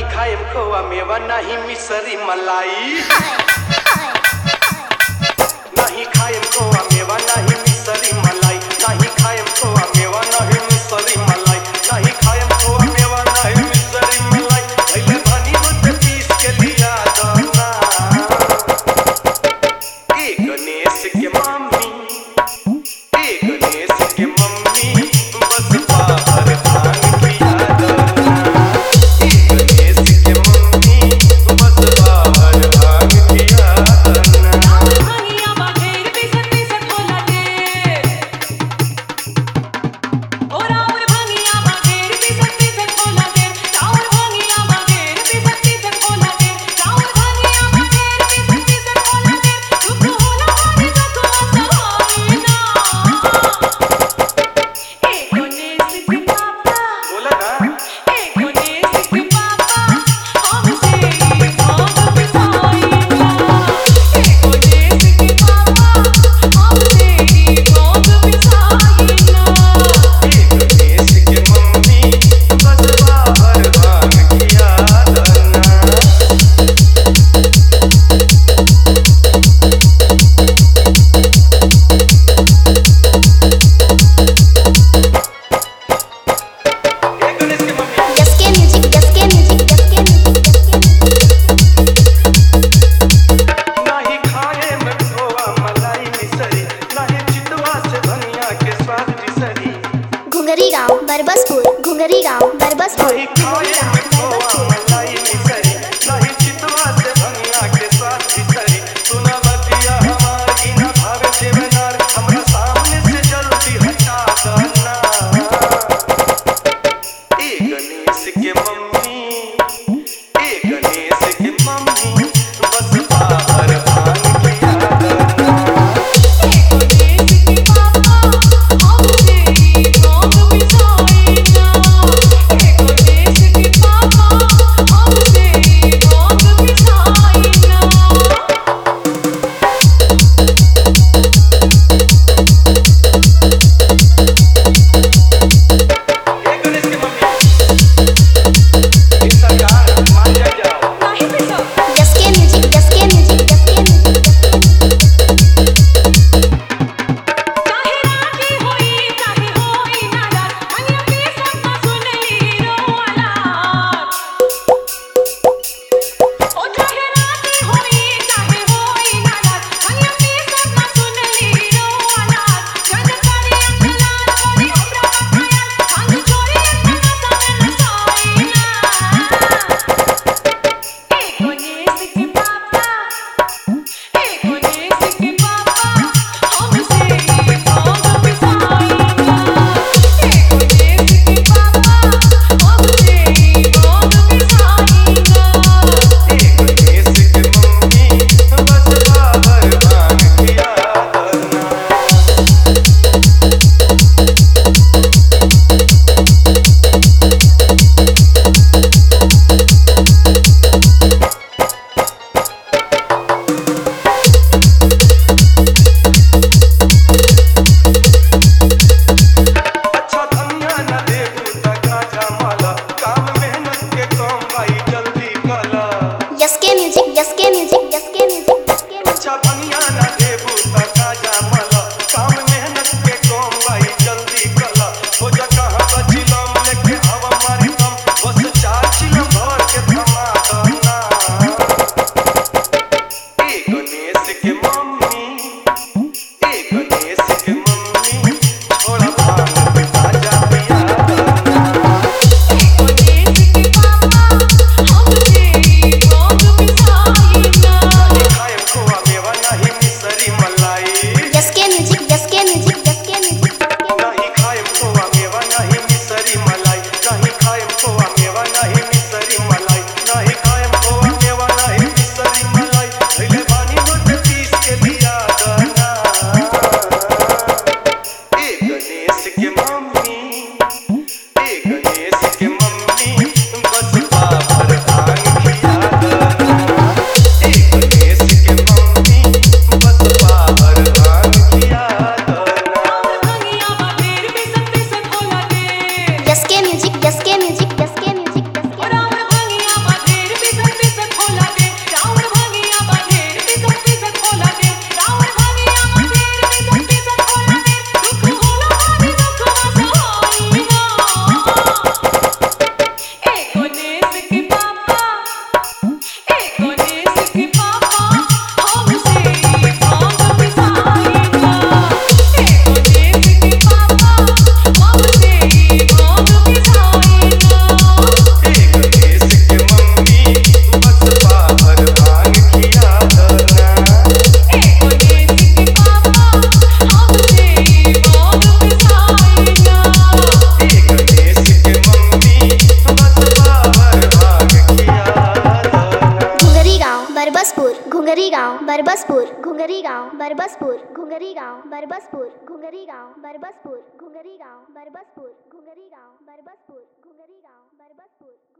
नहीं खाएम खोआ मेवा नहीं मिसरी मलाई नहीं खाएम खोआ मेवा नहीं मिसरी मलाई नहीं खाएम खोआ मेवा नहीं मिसरी मलाई नहीं खाएम खोआ मेवा नहीं मिसरी मलाई पहले भानी होते पीस के लिया दाना ए गणेश के मम्मी ए गणेश के मम्मी बस बाहर भांग किया दाना ए गणेश के मम्मी बस बाहर भांग किया दाना भांगिया बाघेर पिसत पिसत बोला दे और और भांगिया बाघेर पिसत पिसत बोला दे और भांगिया बाघेर पिसत पिसत बोला दे और भांगिया बाघेर पिसत पिसत बोला दे दुख होला मारे दुख सहाय ना ए गणेश के पापा बोला ना ए गणेश के पापा हमसे भांग पिसाई ना ए गणेश के पापा हमसे भांग पिसाई ना ए गणेश के मम्मी बस बाहर भांग किया दाना ए गणेश के mummy Gaske music, gaske music, gaske music, नहीं खाए में खोआ मलाई मिसरी नहीं चितवा से धनिया के स्वाद बिसरी घुंगरी गांव बरबसपुर घुंगरी गांव बरबसपुर नहीं खाए में खोआ मलाई मिसरी नहीं चितवा से धनिया के स्वाद बिसरी सुना बतिया हमारी न भावे देवनार हमरा सामने से जल्दी हटा देना ए गणेश के मम्मी ए गणेश के मम्मी बस बाहर भांग किया दाना ए गणेश के पापा हमसे भांग पिसाई ना ए गणेश के बरबसपुर घुंगरी गांव बरबसपुर घुंगरी गांव बरबसपुर घुंगरी गांव बरबसपुर घुंगरी गांव बरबसपुर घुंगरी गांव बरबसपुर घुंगरी गांव बरबसपुर घुंगरी गांव बरबसपुर